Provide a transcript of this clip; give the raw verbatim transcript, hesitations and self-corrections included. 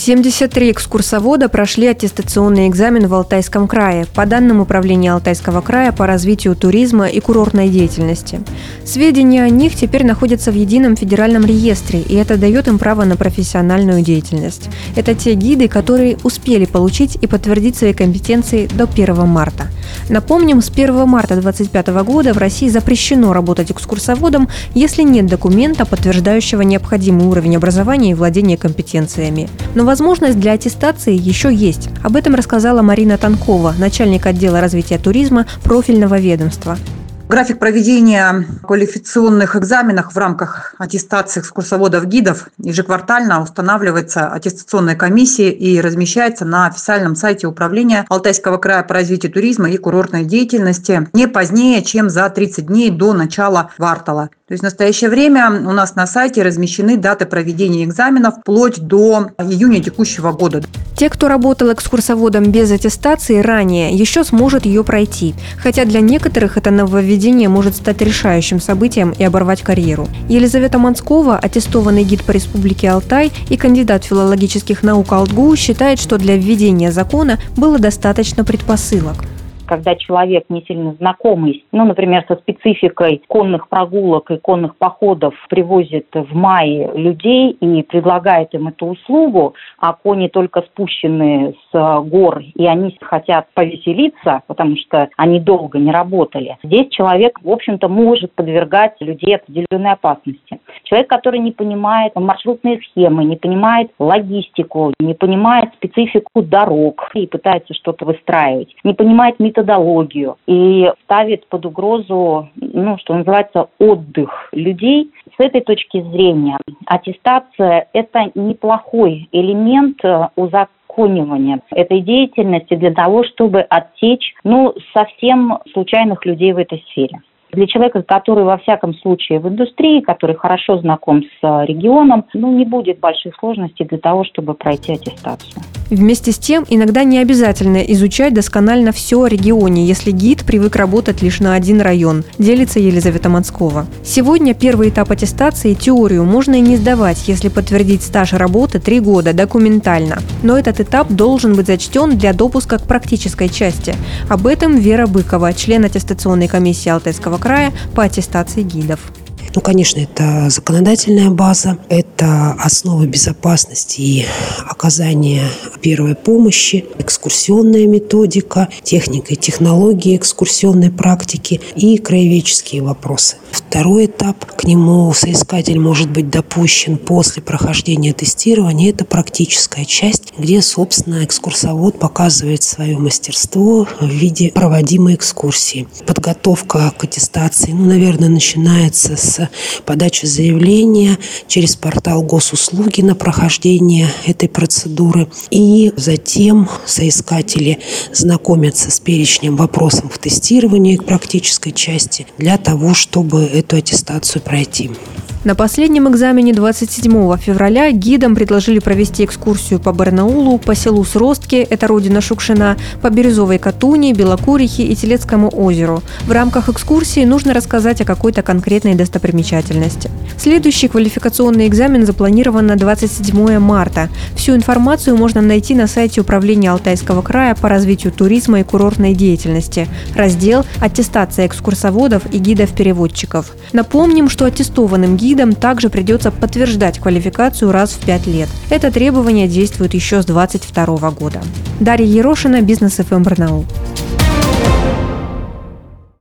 семьдесят три экскурсовода прошли аттестационный экзамен в Алтайском крае по данным Управления Алтайского края по развитию туризма и курортной деятельности. Сведения о них теперь находятся в едином федеральном реестре, и это дает им право на профессиональную деятельность. Это те гиды, которые успели получить и подтвердить свои компетенции до первого марта. Напомним, с первого марта две тысячи двадцать пятого года в России запрещено работать экскурсоводом, если нет документа, подтверждающего необходимый уровень образования и владения компетенциями. Но возможность для аттестации еще есть. Об этом рассказала Марина Танкова, начальник отдела развития туризма профильного ведомства. График проведения квалификационных экзаменов в рамках аттестации экскурсоводов-гидов ежеквартально устанавливается аттестационной комиссией и размещается на официальном сайте Управления Алтайского края по развитию туризма и курортной деятельности не позднее, чем за тридцать дней до начала квартала. То есть в настоящее время у нас на сайте размещены даты проведения экзаменов вплоть до июня текущего года. Те, кто работал экскурсоводом без аттестации ранее, еще сможет ее пройти, хотя для некоторых это нововведение может стать решающим событием и оборвать карьеру. Елизавета Манскова, аттестованный гид по Республике Алтай и кандидат филологических наук АЛТГУ, считает, что для введения закона было достаточно предпосылок. Когда человек не сильно знакомый, ну, например, со спецификой конных прогулок и конных походов, привозит в мае людей и предлагает им эту услугу, а кони только спущены с гор, и они хотят повеселиться, потому что они долго не работали, здесь человек, в общем-то, может подвергать людей определенной опасности. Человек, который не понимает маршрутные схемы, не понимает логистику, не понимает специфику дорог и пытается что-то выстраивать, не понимает методологию и ставит под угрозу, ну, что называется, отдых людей. С этой точки зрения аттестация – это неплохой элемент узаконивания этой деятельности для того, чтобы отсечь, ну, совсем случайных людей в этой сфере. Для человека, который, во всяком случае, в индустрии, который хорошо знаком с регионом, ну, не будет больших сложностей для того, чтобы пройти аттестацию. Вместе с тем, иногда не обязательно изучать досконально все о регионе, если гид привык работать лишь на один район, делится Елизавета Манскова. Сегодня первый этап аттестации – теорию можно и не сдавать, если подтвердить стаж работы три года документально. Но этот этап должен быть зачтен для допуска к практической части. Об этом Вера Быкова, член аттестационной комиссии Алтайского края по аттестации гидов. Ну, конечно, это законодательная база, это основа безопасности и оказания первой помощи, экскурсионная методика, техника и технологии экскурсионной практики и краеведческие вопросы. Второй этап, к нему соискатель может быть допущен после прохождения тестирования, это практическая часть, где, собственно, экскурсовод показывает свое мастерство в виде проводимой экскурсии. Подготовка к аттестации, ну, наверное, начинается с подачи заявления через портал госуслуги на прохождение этой процедуры. И затем соискатели знакомятся с перечнем вопросов в тестировании к практической части для того, чтобы эту аттестацию пройти. На последнем экзамене двадцать седьмого февраля гидам предложили провести экскурсию по Барнаулу, по селу Сростки, это родина Шукшина, по Бирюзовой Катуни, Белокурихе и Телецкому озеру. В рамках экскурсии нужно рассказать о какой-то конкретной достопримечательности. Следующий квалификационный экзамен запланирован на двадцать седьмого марта. Всю информацию можно найти на сайте Управления Алтайского края по развитию туризма и курортной деятельности. Раздел «Аттестация экскурсоводов и гидов-переводчиков». Напомним, что аттестованным гидам также придется подтверждать квалификацию раз в пять лет. Это требование действует еще с две тысячи двадцать второго года. Дарья Ерошина, Бизнес эф эм Барнаул.